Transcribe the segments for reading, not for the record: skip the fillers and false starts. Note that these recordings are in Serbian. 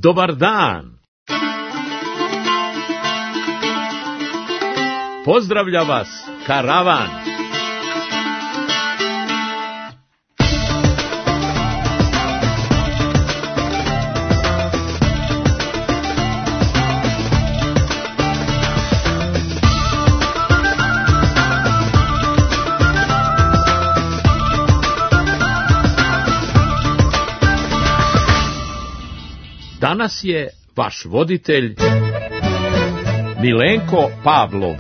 Dobar dan! Pozdravlja vas karavan! Danas je vaš voditelj Milenko Pavlov.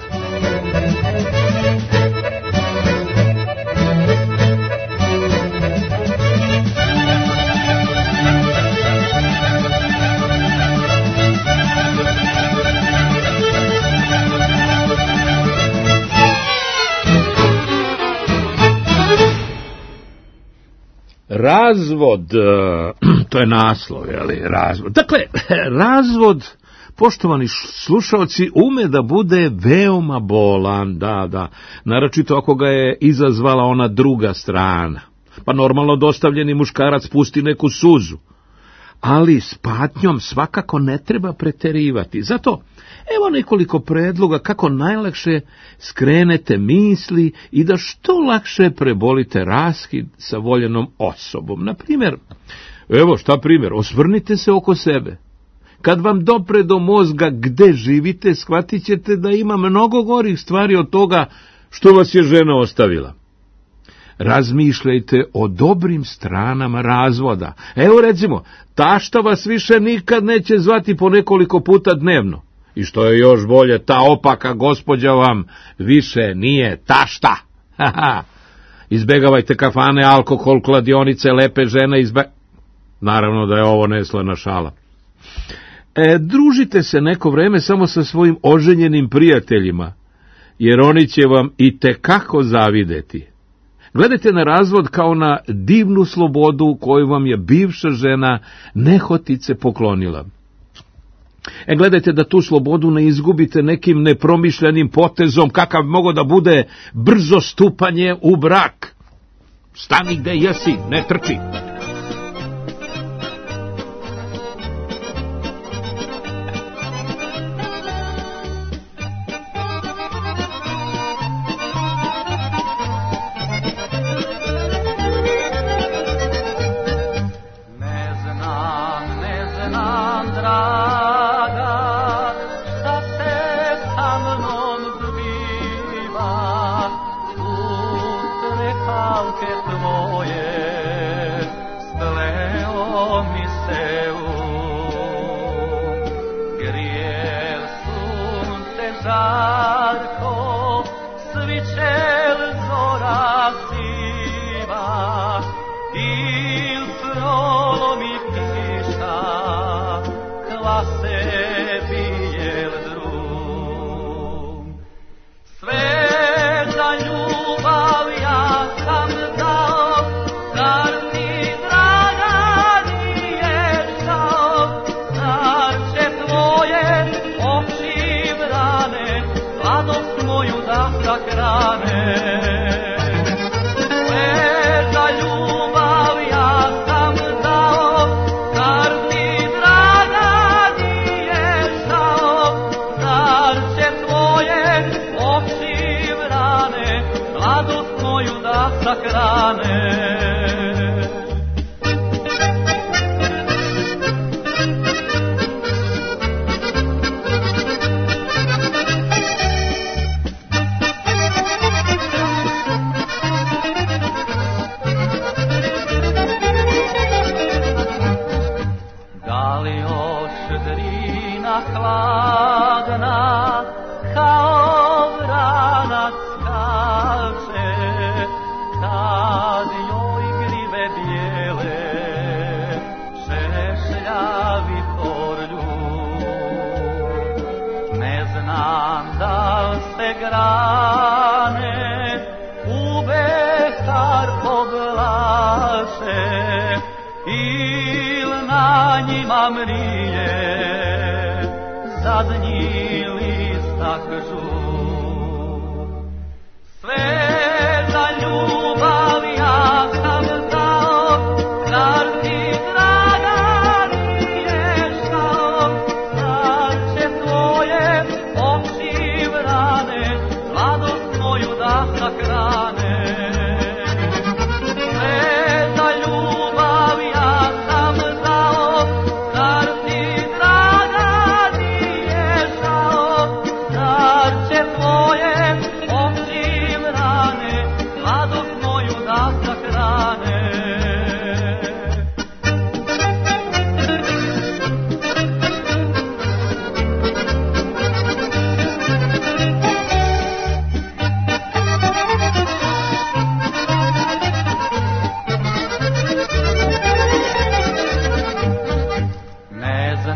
Razvod, to je naslov, razvod. Dakle, razvod, poštovani slušalci, ume da bude veoma bolan, da, naročito ako ga je izazvala ona druga strana. Pa normalno dostavljeni muškarac pusti neku suzu, ali s patnjom svakako ne treba preterivati. Zato, evo nekoliko predloga kako najlakše skrenete misli i da što lakše prebolite raskid sa voljenom osobom. Na primjer, osvrnite se oko sebe. Kad vam dopre do mozga gde živite, shvatit ćete da ima mnogo gorih stvari od toga što vas je žena ostavila. Razmišljajte o dobrim stranama razvoda. Evo recimo, tašta vas više nikad neće zvati po nekoliko puta dnevno. I što je još bolje, ta opaka gospođa vam više nije tašta. Izbegavajte kafane, alkohol, kladionice, lepe žene, Naravno da je ovo neslana šala. Družite se neko vreme samo sa svojim oženjenim prijateljima, jer oni će vam itekako zavideti. Gledajte na razvod kao na divnu slobodu koju vam je bivša žena nehotice poklonila. Gledajte da tu slobodu ne izgubite nekim nepromišljenim potezom, kakav mogo da bude brzo stupanje u brak. Stani gde jesi, ne trči. Zadnji listak žut. Sve za ljubav ja sam dao, zar ti draga nije žao?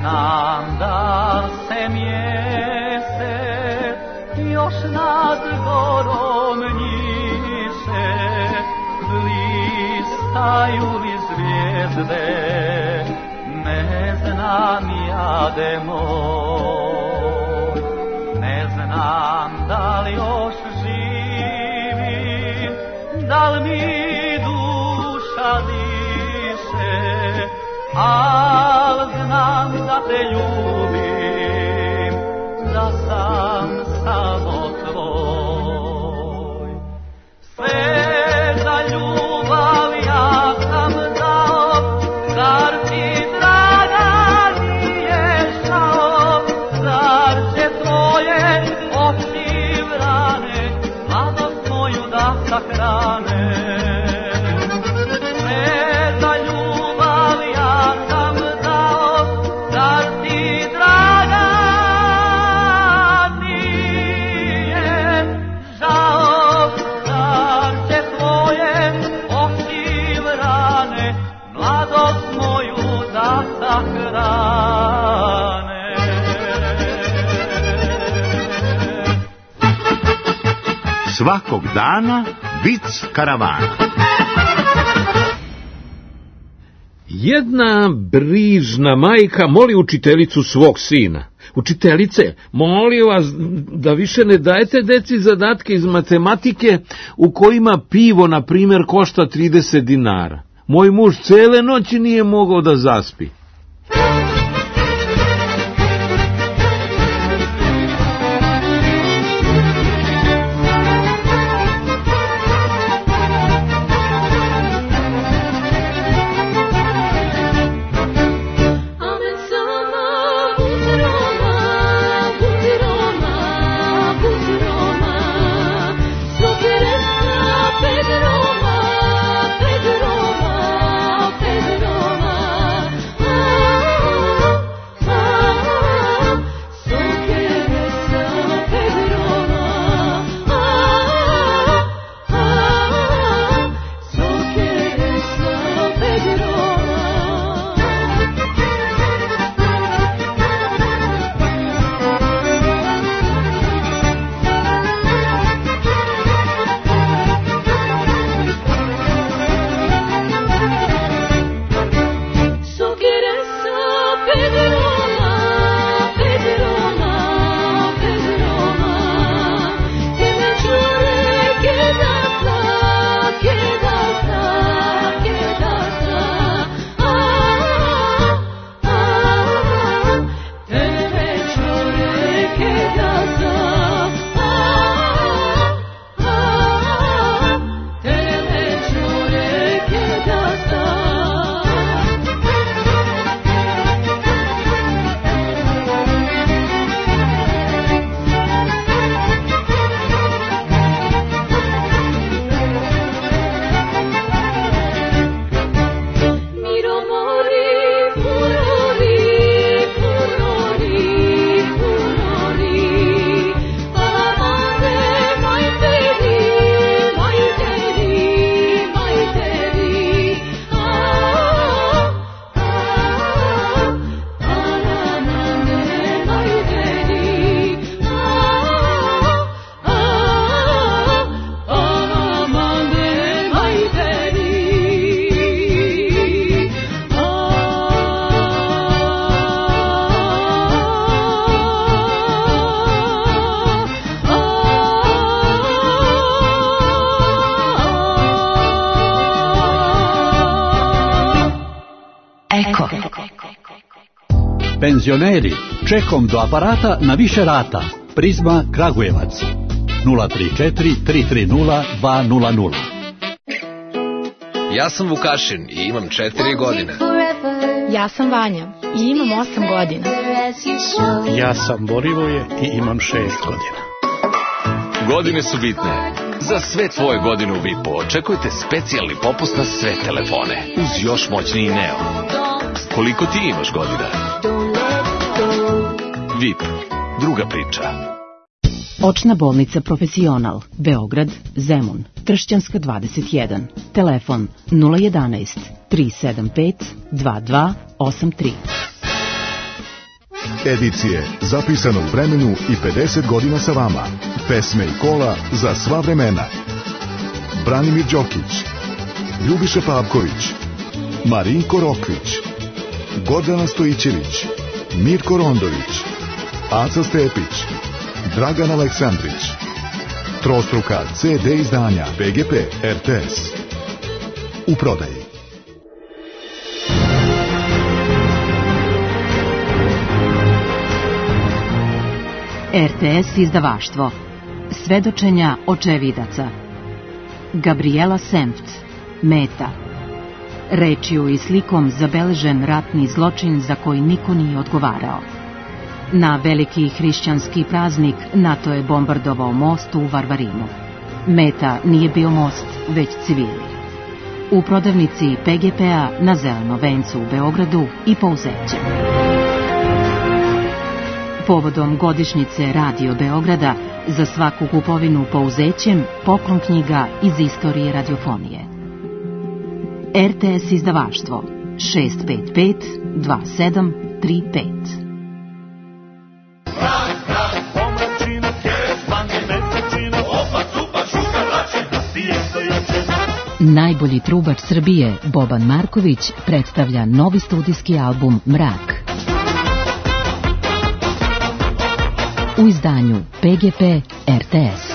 znam da se mjesec još nad gorom njiše, blistaju li zvijezde, ne znam jade moj, ne znam da li još živim, da li mi duša diše, al znam da te ljubim, da sam samo tvoj. Sve za ljubav ja sam dao, zar ti draga nije žao, zar će tvoje oči vrane mladost moju da sahrane. Svakog dana vic karavana. Jedna brižna majka moli učiteljicu svog sina: učiteljice, molim vas da više ne dajete deci zadatke iz matematike u kojima pivo, na primjer, košta 30 dinara. Moj muž cele noći nije mogao da zaspi. Penzioneri, čekom do aparata na više rata. Prizma Kragujevac 034 330 200. Ja sam Vukašin i imam 4 godine. Ja sam Vanja i imam 8 godina. Ja sam Borivoje i imam 6 godina. Godine su bitne. Za sve tvoje godine u VIP-u očekujte specijalni popust na sve telefone uz još moćniji Neo. Koliko ti imaš godina? VIP, druga priča. Očna bolnica Profesional, Beograd, Zemun, Tršćanska 21, telefon 011 375 2283. edicije zapisane u vremenu i 50 godina sa vama. Pesme i kola za sva vremena. Branimir Đokić, Ljubiša Pavković, Marinko Rokvić, Gordana Stojićević, Mirko Rondović, Aca Stepić, Dragan Aleksandrić. Trostruka CD izdanja PGP RTS. U prodaji. RTS izdavaštvo. Svedočenja očevidaca. Gabriela Senft. Meta. Rečju i slikom zabeležen ratni zločin za koji niko nije odgovarao. Na veliki hrišćanski praznik NATO je bombardovao most u Varvarinu. Meta nije bio most, već civili. U prodavnici PGP-a na Zeleno vencu u Beogradu i Pouzeće. Povodom godišnjice Radio Beograda za svaku kupovinu Pouzećem poklon knjiga iz istorije radiofonije. RTS izdavaštvo 655 2735. Najbolji trubač Srbije, Boban Marković, predstavlja novi studijski album Mrak. U izdanju PGP RTS.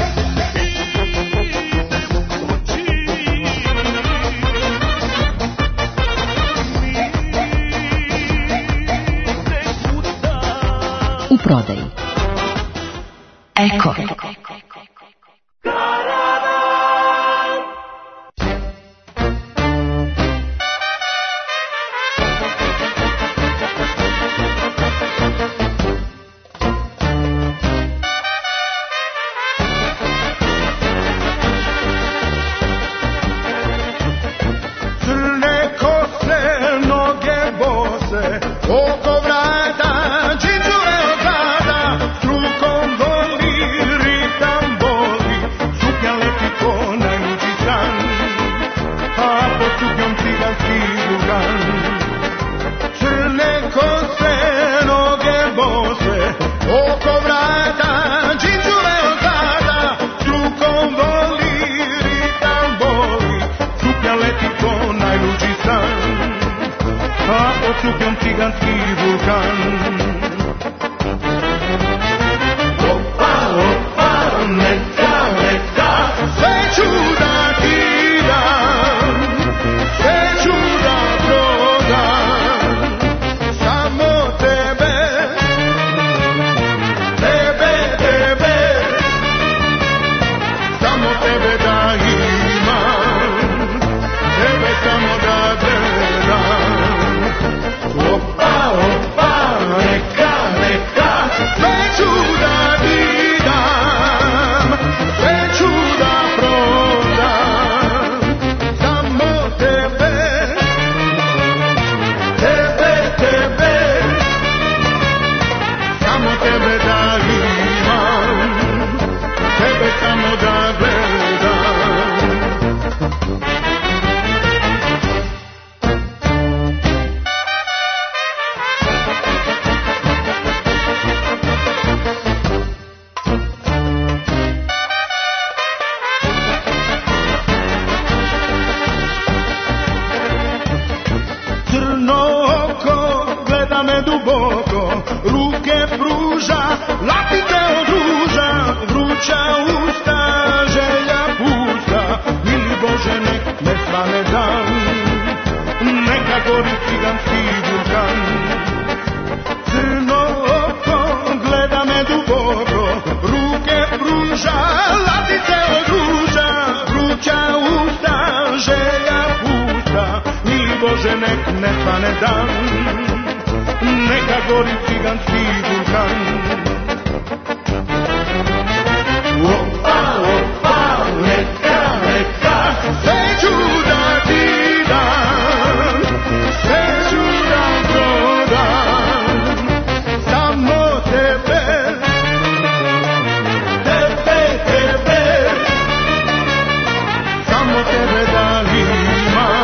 U prodaji. Eko.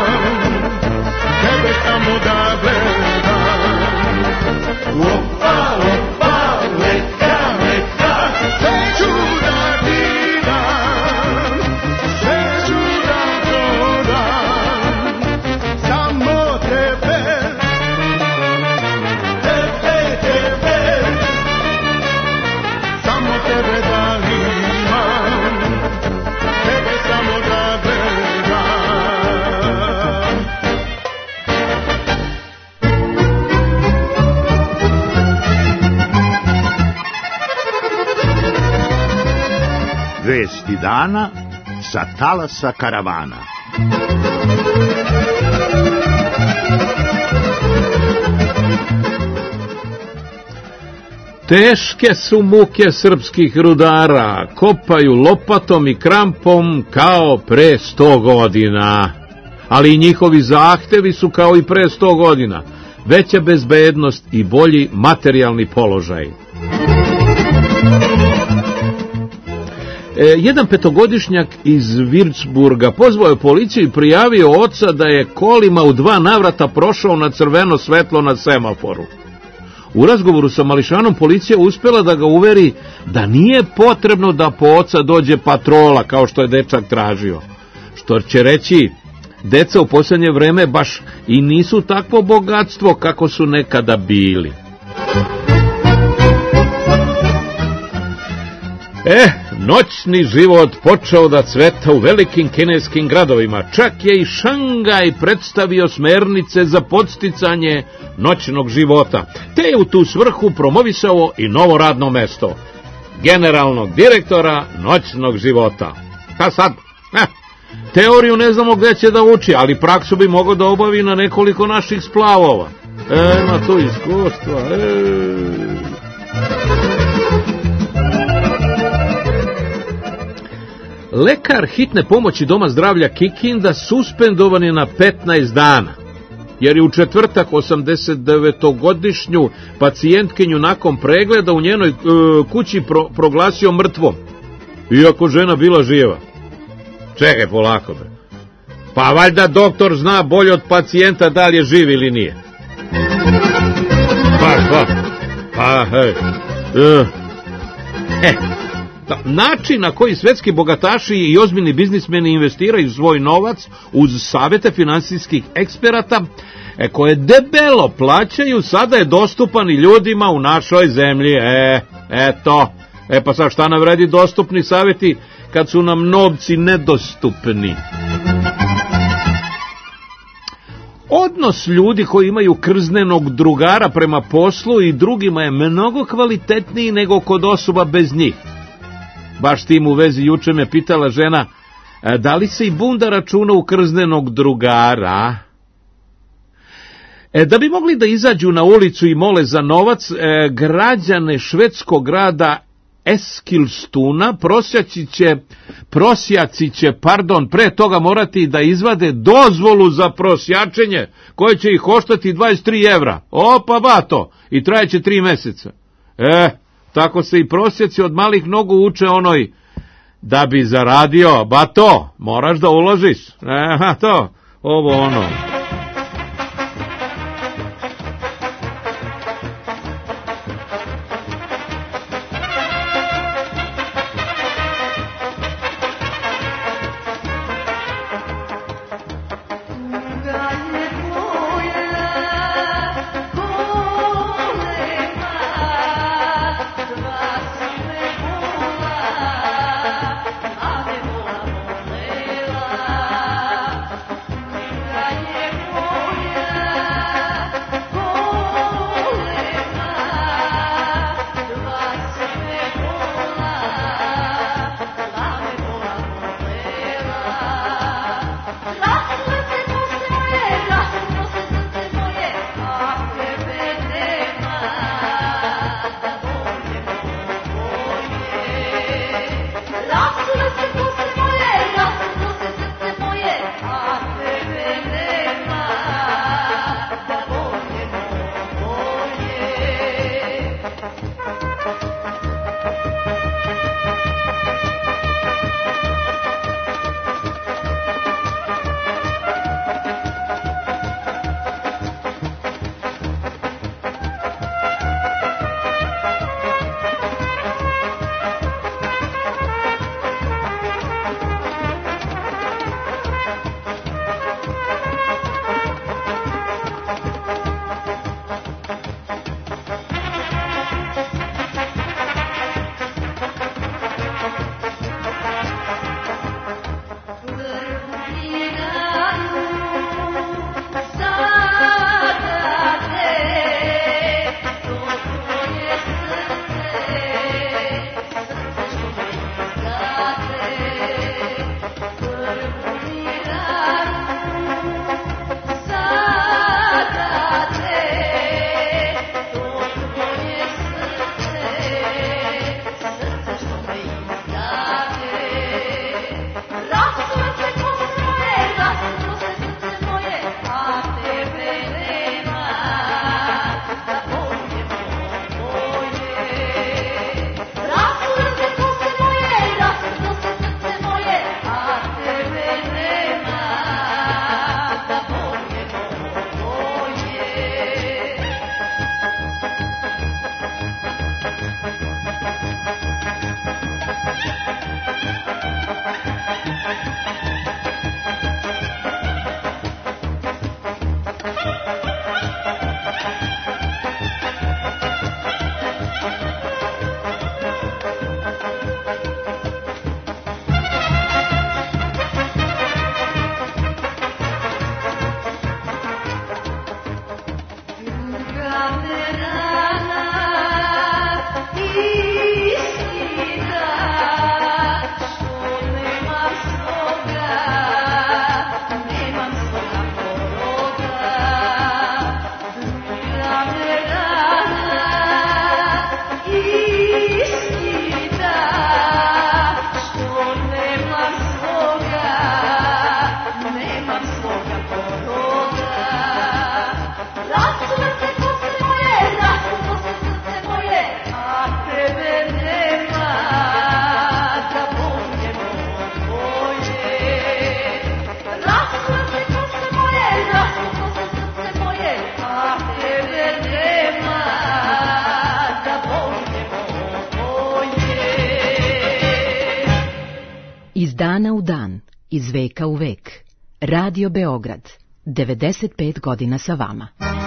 Opa! vijesti dana sa talasa karavana. Teške su muke srpskih rudara, kopaju lopatom i krampom kao pre 100 godina. Ali i njihovi zahtevi su kao i pre 100 godina. Veća bezbednost i bolji materijalni položaj. Jedan petogodišnjak iz Würzburga pozvao je policiju i prijavio oca da je kolima u 2 navrata prošao na crveno svetlo na semaforu. U razgovoru sa mališanom policija uspjela da ga uveri da nije potrebno da po oca dođe patrola kao što je dečak tražio. Što će reći, deca u posljednje vreme baš i nisu takvo bogatstvo kako su nekada bili. Noćni život počeo da cveta u velikim kineskim gradovima. Čak je i Šangaj predstavio smernice za podsticanje noćnog života, te je u tu svrhu promovisao i novo radno mesto, generalnog direktora noćnog života. A sad, teoriju ne znamo gde će da uči, ali praksu bi mogao da obavi na nekoliko naših splavova. Ima tu iskustva. Lekar hitne pomoći Doma zdravlja Kikinda suspendovan je na 15 dana, jer je u četvrtak 89-godišnju pacijentkinju nakon pregleda u njenoj kući proglasio mrtvom, iako žena bila živa. Čekaj polako, bre. Pa valjda doktor zna bolje od pacijenta da li je živ ili nije. Način na koji svetski bogataši i ozbiljni biznismeni investiraju svoj novac uz savjete finansijskih eksperata koje debelo plaćaju, sada je dostupan i ljudima u našoj zemlji. Eto. Pa sad šta nam vredi dostupni savjeti kad su nam novci nedostupni? Odnos ljudi koji imaju krznenog drugara prema poslu i drugima je mnogo kvalitetniji nego kod osoba bez njih. Baš tim u vezi juče me pitala žena, da li se i bunda računa u krznenog drugara? Da bi mogli da izađu na ulicu i mole za novac, građane švedskog grada Eskilstuna prosjaci će pre toga morati da izvade dozvolu za prosjačenje, koje će ih koštati 23 evra. Opa bato, i trajeće 3 meseca. Tako se i prosjaci od malih nogu uče onoj, da bi zaradio, bato, moraš da uložiš. Ovo ono. Yeah. dana u dan, iz veka u vek. Radio Beograd, 95 godina sa vama.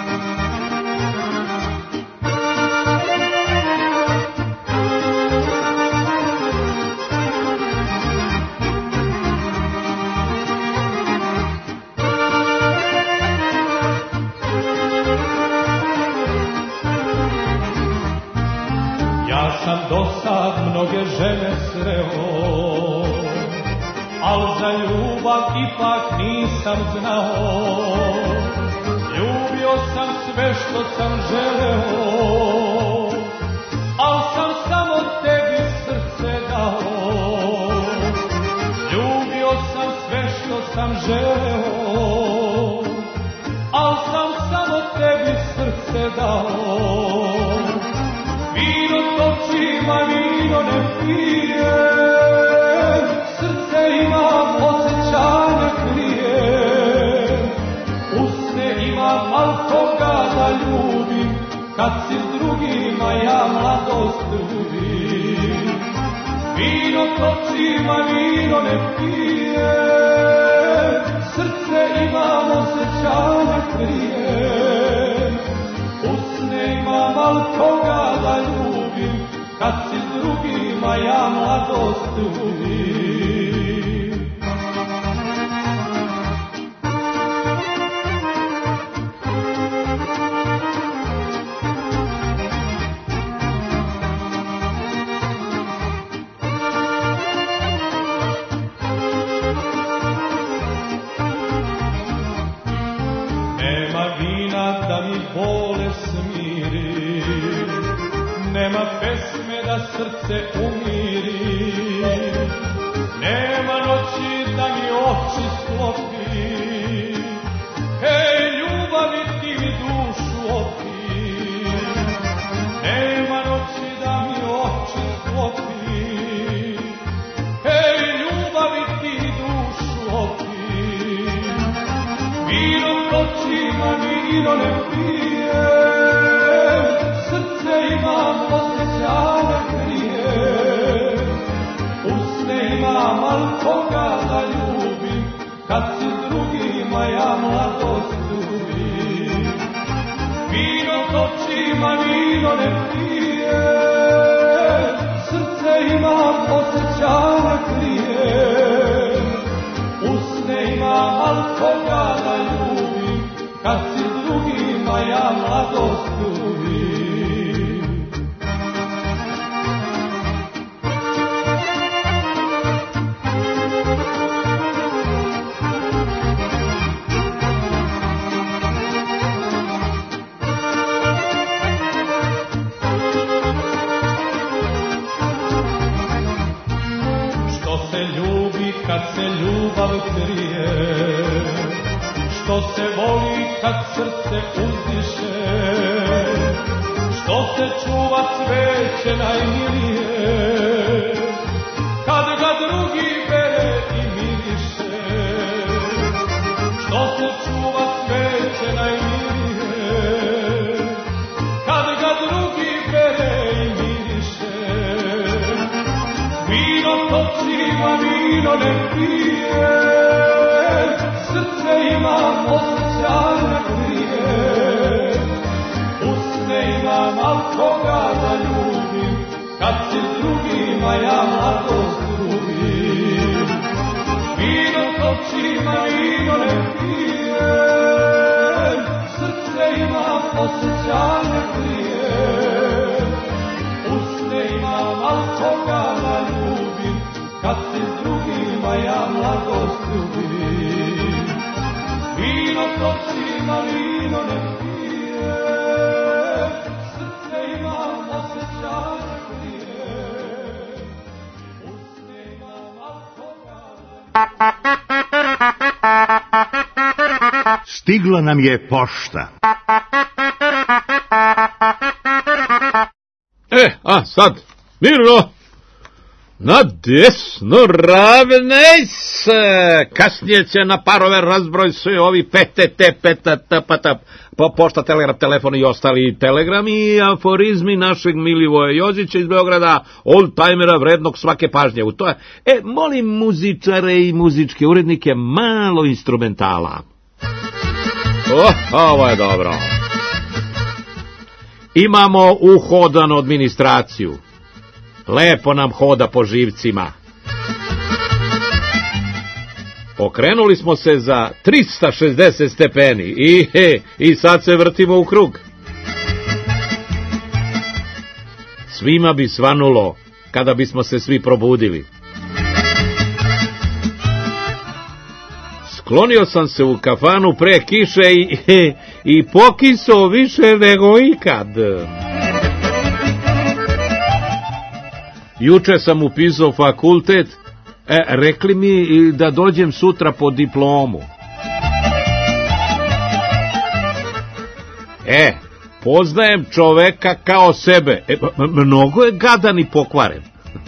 Ja sam dosad mnoge žene sreo, al za ljubav ipak nisam znao. Ljubio sam sve što sam želeo, al sam samo tebi srce dao. Ljubio sam sve što sam želeo, al sam samo tebi srce dao. Vino točima, vino ne pije, srce imam, osjećanja krije. Usne imam, al koga da ljubim, kad si s drugima ja mladost ljubim. Vino točima, vino ne pije, srce imam, osjećanja krije. Usne imam, al koga da ljubim, kad si s drugima ja mladost ljubim. Nema vina da mi bole smiri, nema pesme da srce umiri, nema noći da mi oči sklopi. Hej, ljubavi, ti mi dušu opi. Nema noći da mi oči sklopi. Hej, ljubavi, ti mi dušu opi. Vino točima, vino ne pije, srce imam, osjećanja krije. Usne imam, al koga da ljubim, kad si s drugima ja mladost ljubim. Vino točima, vino ne pije, srce imam, osjećanja krije. Usne imam, al koga da ljubim, kad si s drugima ja mladost ljubim. Što se ljubi kad se ljubav krije, što se voli kad srce uzdiše, što se čuva cveće najmilije, kad ga drugi bere i miriše. Što se čuva cveće najmilije, kad ga drugi bere i miriše. Vino točima, vino ne pije, srce imam, osjećanja krije. Usne imam, al koga da ljubim, kad si s drugima ja mladost ljubim. Vino točima, vino ne pije, srce imam, osjećanja krije. Usne imam, al koga da ljubim, kad si s drugima ja mladost ljubim. Vino točima, vino ne pije, srce imam, osjećanja krije. Usne imam, al koga da... Stigla nam je pošta. A sad, mirno! Na desno ravnej se, kasnije će na parove razbroj sve ovi PTT, pošta, telegraf, telefon i ostali telegrami i aforizmi našeg Milivoja Jozića iz Beograda, old-timera vrednog svake pažnje. U to je, molim muzičare i muzičke urednike malo instrumentala. Ovo je dobro. Imamo uhodanu administraciju. Lepo nam hoda po živcima. Okrenuli smo se za 360 stepeni i sad se vrtimo u krug. Svima bi svanulo kada bismo se svi probudili. Sklonio sam se u kafanu pre kiše i pokisao više nego ikad. Juče sam upisao fakultet, rekli mi da dođem sutra po diplomu. Poznajem čoveka kao sebe, mnogo je gadan i pokvaren.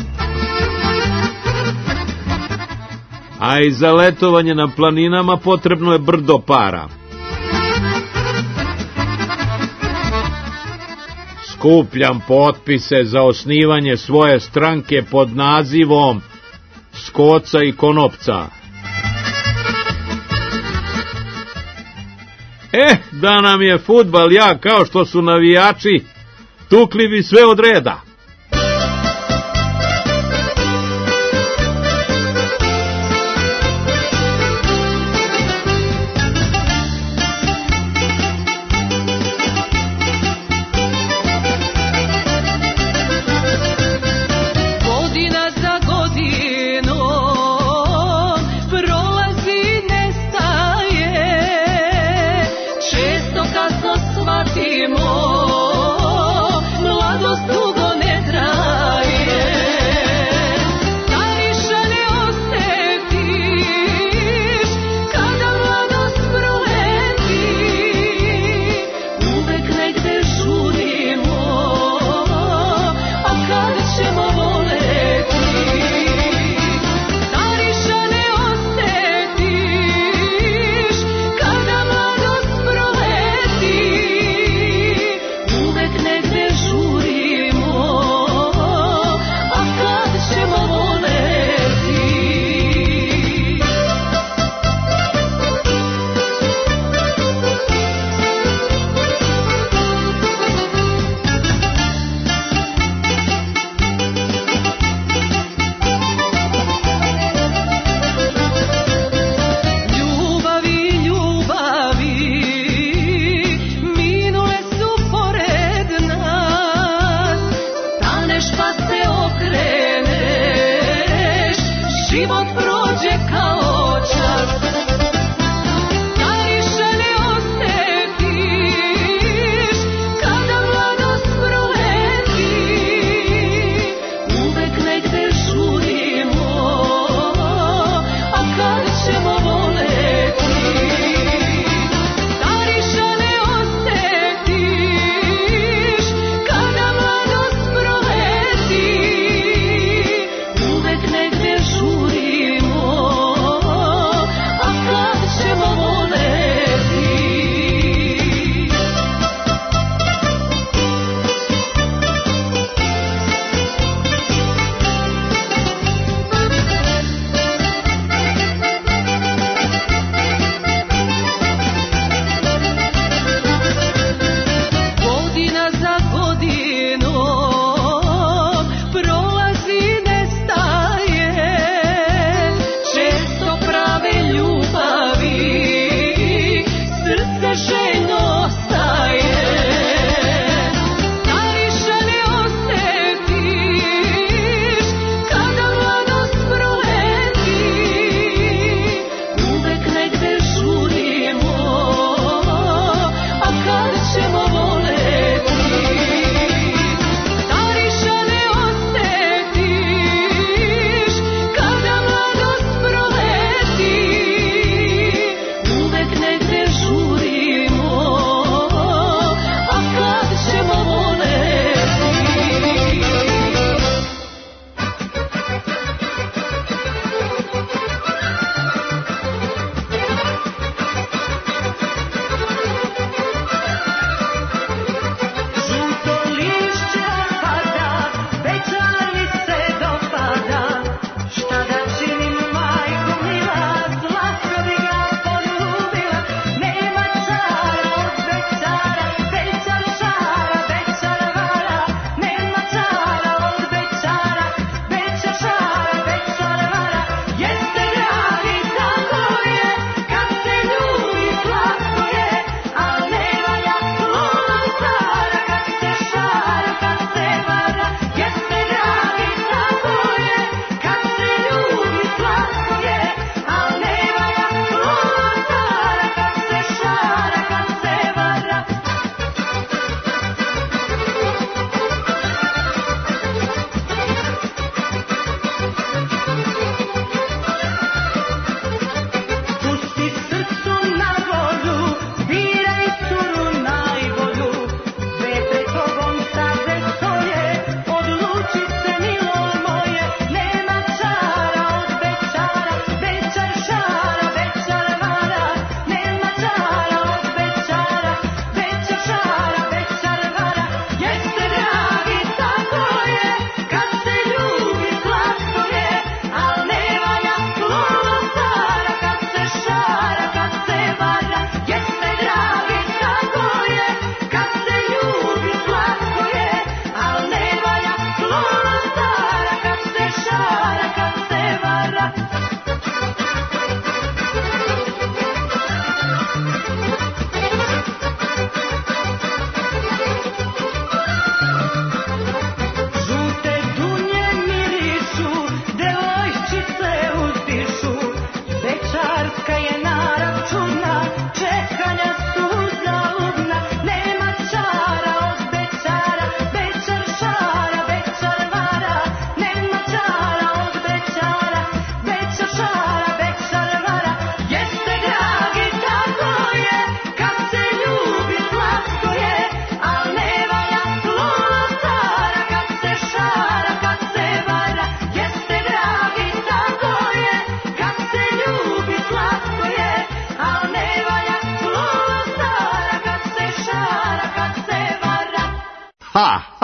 A i za letovanje na planinama potrebno je brdo para. Skupljam potpise za osnivanje svoje stranke pod nazivom Skoca i Konopca. Da nam je fudbal jak kao što su navijači, tukli bi sve od reda. Mladost dugo ne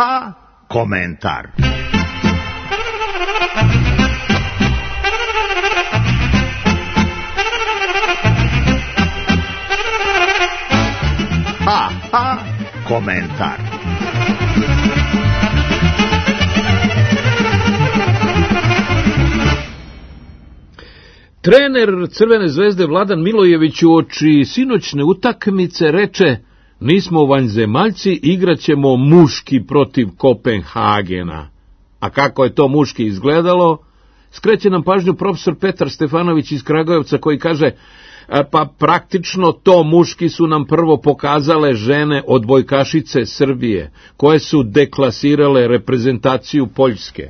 komentar. Komentar. Trener Crvene zvezde Vladan Milojević uoči sinoćne utakmice reče: nismo vanzemaljci, igraćemo muški protiv Kopenhagena. A kako je to muški izgledalo? Skreće nam pažnju profesor Petar Stefanović iz Kragujevca koji kaže: pa praktično to muški su nam prvo pokazale žene odbojkašice Srbije, koje su deklasirale reprezentaciju Poljske.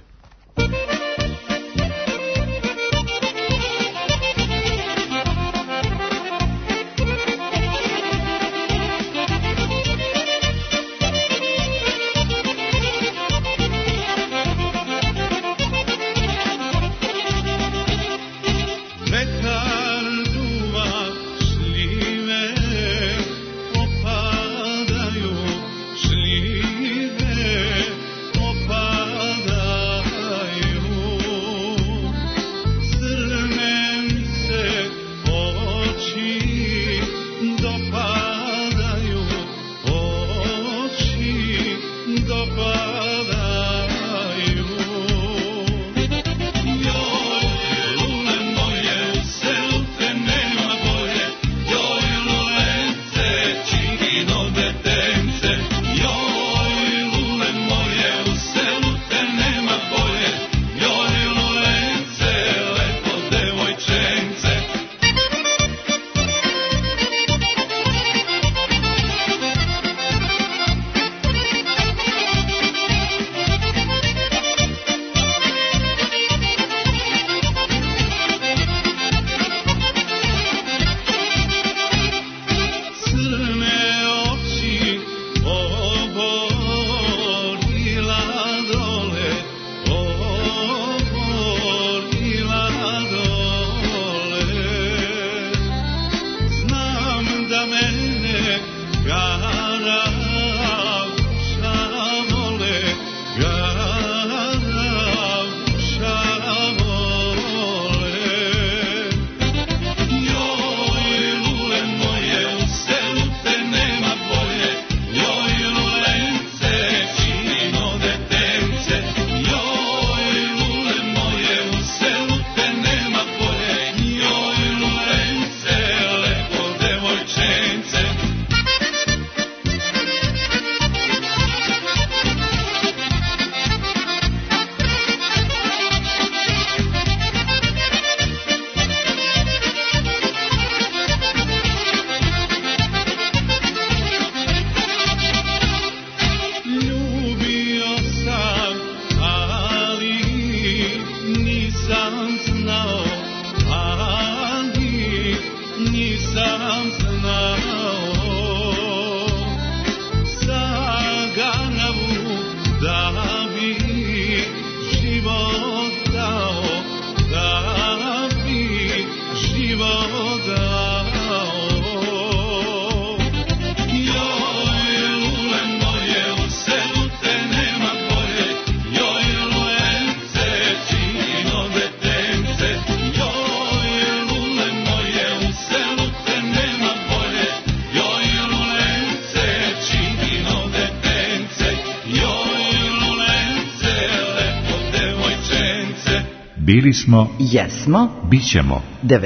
Bili smo, jesmo, bićemo.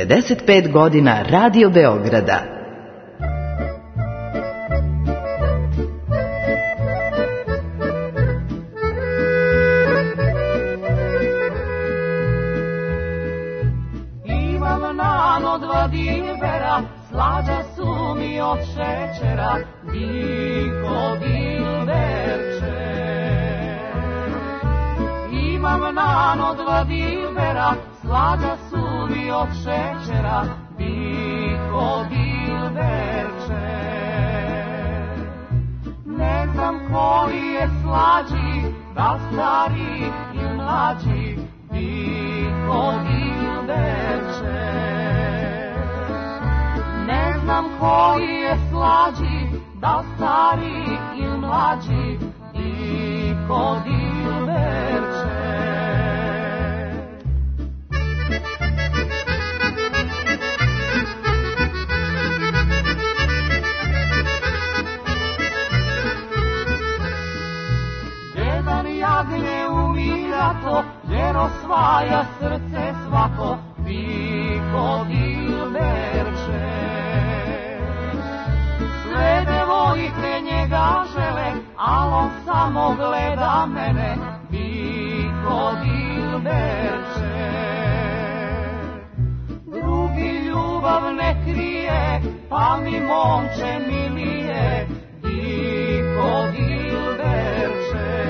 95 godina Radio Beograda. Imam nano 2 dilbera, slađa su mi od šećera, diko dilberče. Imam nano 2 dilbera, slađa su mi od šećera, diko dilberče. Ne znam koji je slađi, da stari ili mlađi, diko dilberče. Ne znam koji je slađi, da stari ili mlađi, diko Jesen jagnje umirato, jer osvaja srce svako, Viko Dilberče. Sve devojke njega žele, al on samo gleda mene, Viko Dilberče. Drugi ljubav ne krije, pa mi momče milije, Viko Dilberče.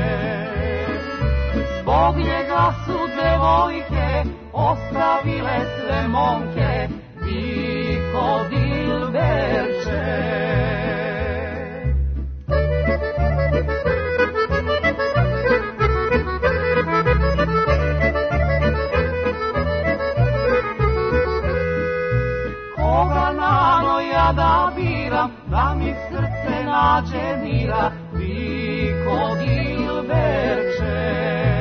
Zbog njega su devojke ostavile sve momke, Viko Dilberče. Koga nano ja da biram, da mi srce nađe mira, Viko Dilberče.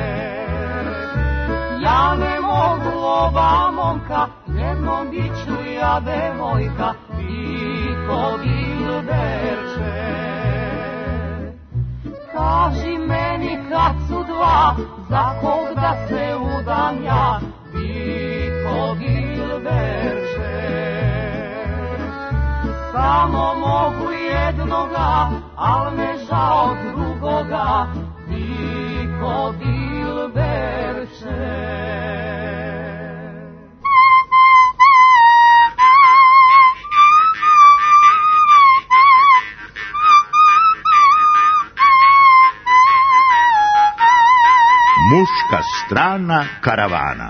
Ja ne mogu oba momka, jednom biću ja devojka, Viko Dilberče. Kaži meni kad su dva, za kog da se udam ja, Viko Dilberče. Samo mogu jednoga, al me žao drugoga, Viko Dilberče. Muška strana karavana.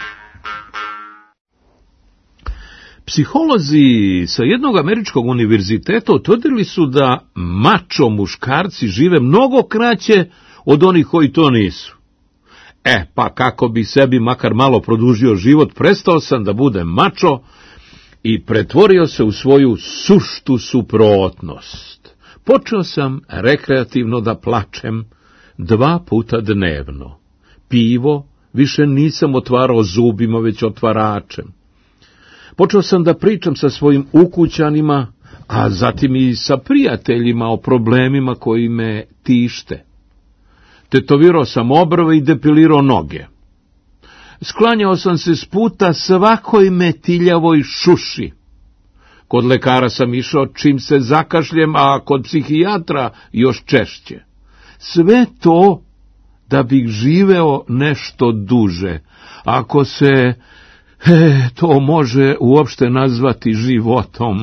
Psiholozi sa jednog američkog univerziteta utvrdili su da mačo muškarci žive mnogo kraće od onih koji to nisu. Pa kako bi sebi makar malo produžio život, prestao sam da budem mačo i pretvorio se u svoju suštu suprotnost. Počeo sam rekreativno da plačem 2 puta dnevno. Pivo više nisam otvarao zubima, već otvaračem. Počeo sam da pričam sa svojim ukućanima, a zatim i sa prijateljima o problemima koji me tište. Tetovirao sam obrve i depilirao noge. Sklanjao sam se s puta svakoj metiljavoj šuši. Kod lekara sam išao čim se zakašljem, a kod psihijatra još češće. Sve to da bih živeo nešto duže, ako se to može uopšte nazvati životom.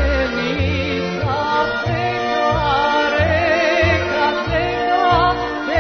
Reka,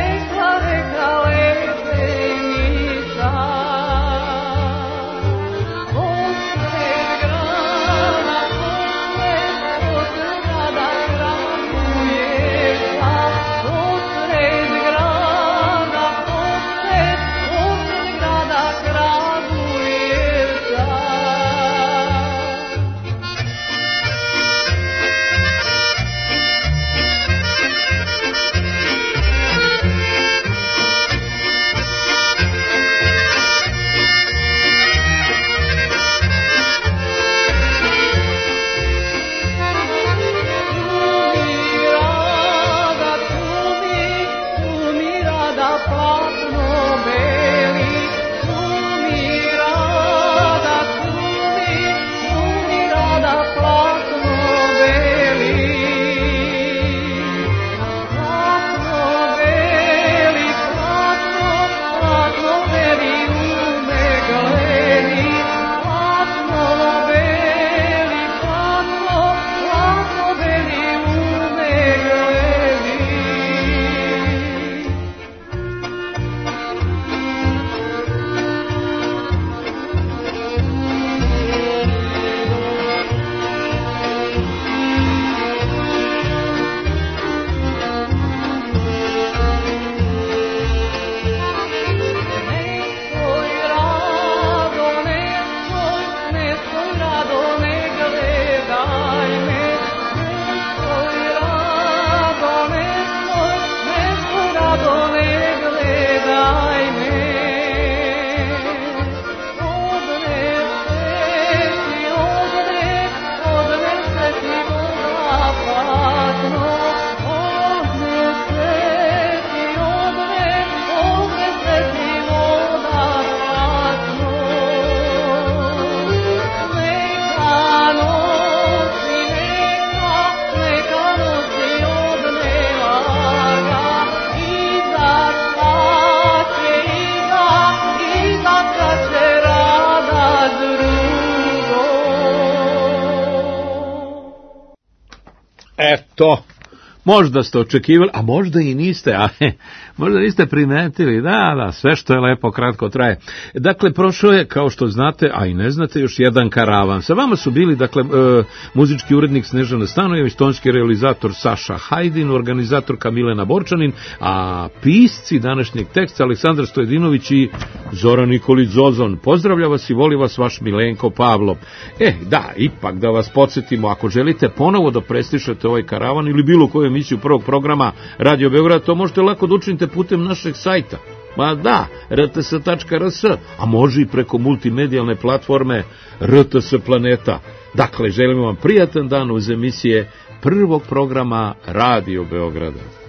Eto, možda ste očekivali, a možda i niste, možda niste primetili, da, sve što je lepo kratko traje. Dakle, prošao je, kao što znate, a i ne znate, još jedan karavan. Sa vama su bili, dakle, muzički urednik Snežana Stanojević, tonski realizator Saša Hajdin, organizatorka Milena Borčanin, a pisci današnjeg teksta Aleksandar Stojedinović i Zoran Nikolić Zozon. Pozdravlja vas i voli vas vaš Milenko Pavlo. Da, ipak da vas podsjetimo, ako želite ponovo da preslišate ovaj karavan ili bilo koju emisiju prvog programa Radio Beograd, to možete lako da učinite putem našeg sajta. rts.rs, a može i preko multimedijalne platforme RTS Planeta. Dakle, želimo vam prijatan dan uz emisije prvog programa Radio Beograda.